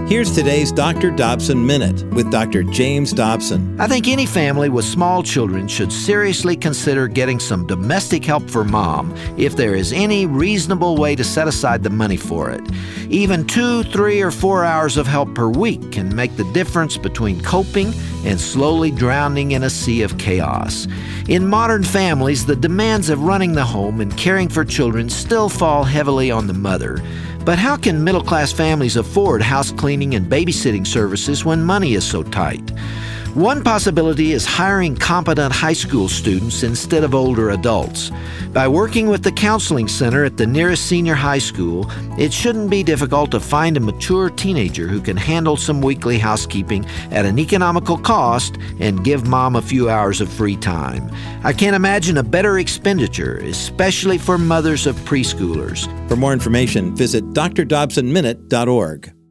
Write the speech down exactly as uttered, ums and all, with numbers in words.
Here's today's Doctor Dobson Minute with Doctor James Dobson. I think any family with small children should seriously consider getting some domestic help for mom if there is any reasonable way to set aside the money for it. Even two, three, or four hours of help per week can make the difference between coping and slowly drowning in a sea of chaos. In modern families, the demands of running the home and caring for children still fall heavily on the mother. But how can middle-class families afford house cleaning and babysitting services when money is so tight? One possibility is hiring competent high school students instead of older adults. By working with the counseling center at the nearest senior high school, it shouldn't be difficult to find a mature teenager who can handle some weekly housekeeping at an economical cost and give mom a few hours of free time. I can't imagine a better expenditure, especially for mothers of preschoolers. For more information, visit d r dobson minute dot org.